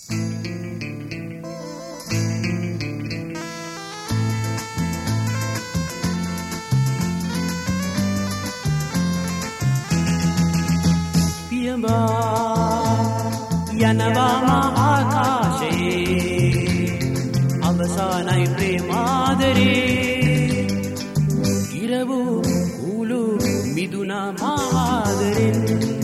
යනවාම ආකාශයේ අවසානයි ප්‍රේමාදරේ ඉරවූ කුළු මිදුනා මාදරෙන්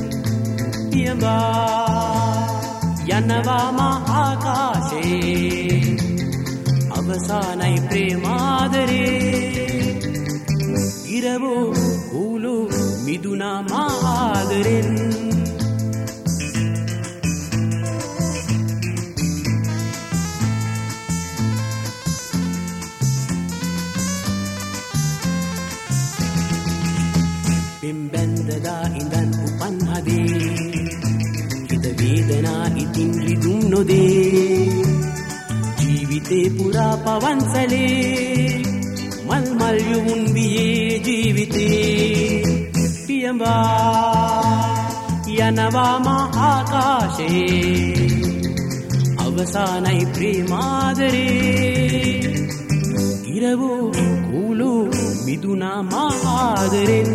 යනවාම ආකාශයේ අවසානයි ප්‍රේමාදරේ ඉරවූ කුළු මිදුනා මාදරෙන් බැන්දදා ඉඳන් උපන් හදේ හිත වේදනා ඉතින් රිදුම් නොදේ ජීවිතේ පුරා පවන්සලේ මල් මල් යුමුන් වියේ ජීවිතේ පියඹා යනවාම ආකාශයේ අවසානයි ප්‍රේමාදරේ ඉරවූ කුළු මිදුනා මාදරෙන්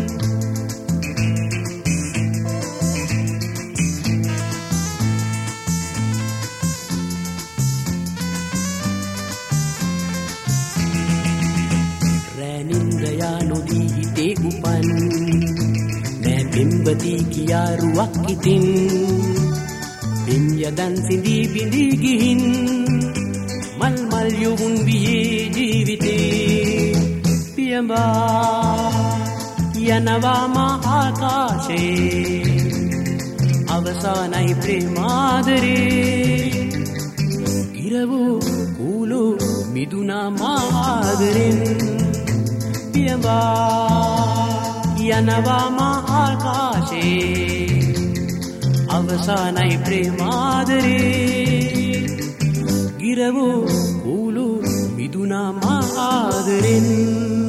නොදී හිතේ උපන් නෑ පෙම්වති කියා රුවක් ඉතින් පෙම් යදන් සිඳී බිඳී ගිහින් මල් මල් යොවුන් වියේ ජීවිතේ පියඹා යනවාම ආකාශයේ අවසානයි ප්‍රේමාදරේ ඉරවූ කුළු මිදුනා මාදරෙන් යනවාම ආකාශයේ අවසානයි ප්‍රේමාදරේ ගිරවූ කුළු මිදුනා මාදරෙන්